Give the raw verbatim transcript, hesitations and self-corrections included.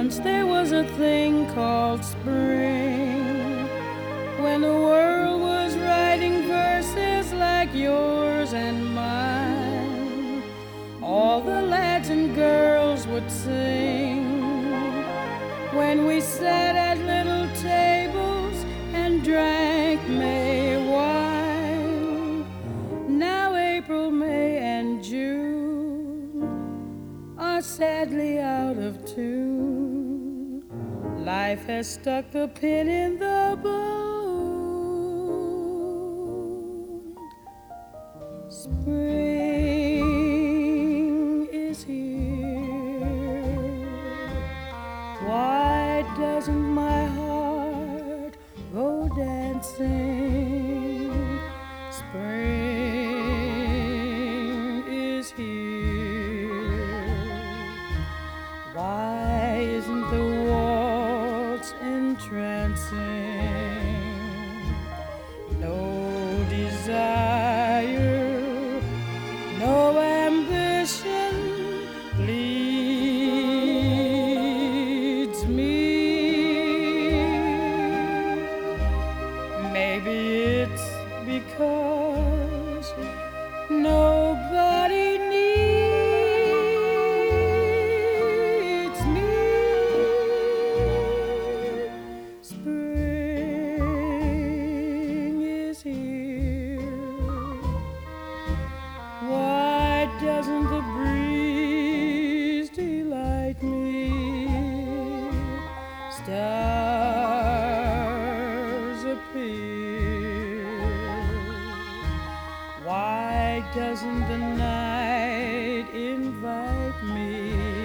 Once there was a thing called spring, when the world was writing verses like yours and mine. All the lads and girls would sing when we sat at little tables and drank May wine. Now April, May, and June are sadly out of tune. Life has stuck the pin in the balloon. Spring is here. Why doesn't my heart go dancing? Spring is here. Why isn't the waltz entrancing? No desire, no ambition leads me. Maybe it's because nobody needs me. Spring is here. Why doesn't the breeze delight me? Stars appear. Why doesn't the night invite me?